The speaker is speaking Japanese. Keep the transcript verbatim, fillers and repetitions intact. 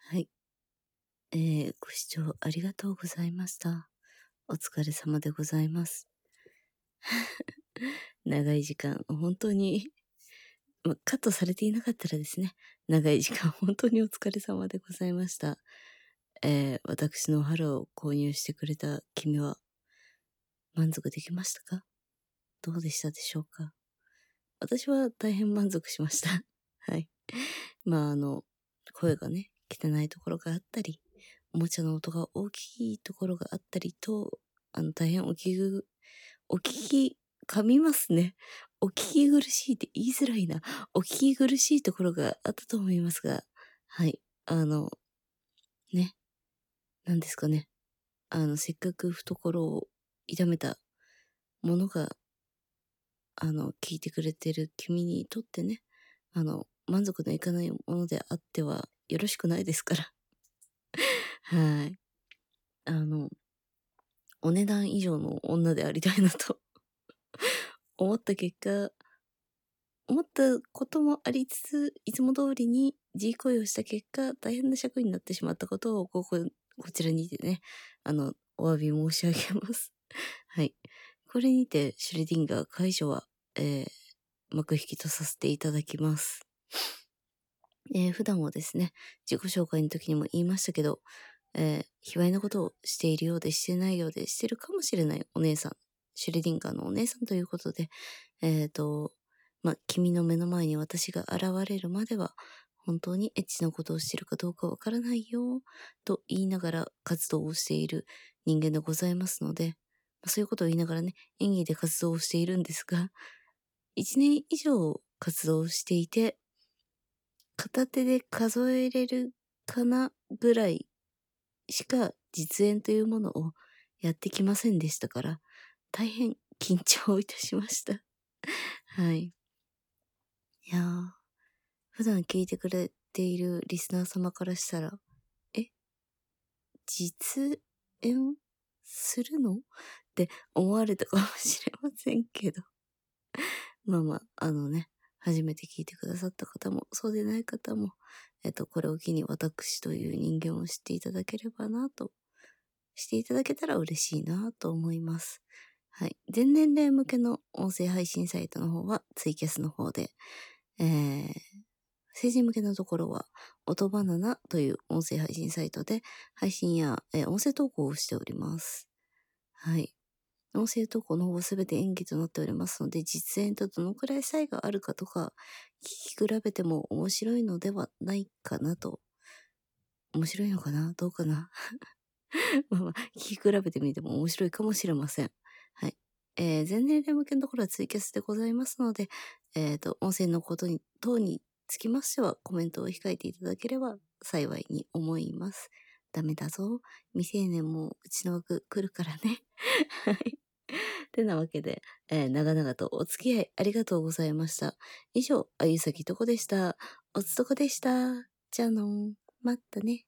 はい。えー、ご視聴ありがとうございました。お疲れ様でございます。長い時間、本当に、ま、カットされていなかったらですね、長い時間本当にお疲れ様でございました。えー、私の春を購入してくれた君は満足できましたか？どうでしたでしょうか？私は大変満足しました。はい。まあ、あの、声がね、汚いところがあったり、おもちゃの音が大きいところがあったりと、あの、大変お聞きぐ、お聞き、噛みますね。お聞き苦しいって言いづらいな。お聞き苦しいところがあったと思いますが、はい。あの、ね、なんですかね。あの、せっかく懐を痛めたものが、あの、聞いてくれてる君にとってね、あの、満足のいかないものであってはよろしくないですから。はい。あの、お値段以上の女でありたいなと思った結果、思ったこともありつつ、いつも通りに自慰行為をした結果、大変な尺になってしまったことを、ここ、こちらにてね、あの、お詫び申し上げます。はい。これにて、シュレディンガー解除は、えー、幕引きとさせていただきます。えー、普段はですね、自己紹介の時にも言いましたけど、えー、卑猥なことをしているようでしてないようでしてるかもしれないお姉さん、シュレディンガーのお姉さんということで、えっと、まあ、君の目の前に私が現れるまでは、本当にエッチなことをしているかどうかわからないよ、と言いながら活動をしている人間でございますので、まあ、そういうことを言いながらね、演技で活動をしているんですが、一年以上活動をしていて、片手で数えれるかなぐらいしか実演というものをやってきませんでしたから、大変緊張いたしました。はい。いやー、普段聞いてくれているリスナー様からしたら、え、実演するのって思われたかもしれませんけど。まあまあ、あのね、初めて聞いてくださった方も、そうでない方も、えっと、これを機に私という人間を知っていただければなと、していただけたら嬉しいなと思います。はい。全年齢向けの音声配信サイトの方はツイキャスの方で、えー、成人向けのところは、音バナナという音声配信サイトで配信や、えー音声投稿をしております。はい。音声投稿の方はすべて演技となっておりますので、実演とどのくらい差異があるかとか、聞き比べても面白いのではないかなと。面白いのかなどうかなまあまあ、聞き比べてみても面白いかもしれません。はい。えー、全年齢向けのところはツイキャスでございますので、えっと、音声のことに、等につきましてはコメントを控えていただければ幸いに思います。ダメだぞ。未成年もうちの枠来るからね。はい。てなわけで、えー長々とお付き合いありがとうございました。以上、あゆさきとこでした。おつとこでした。じゃあのー、まったね。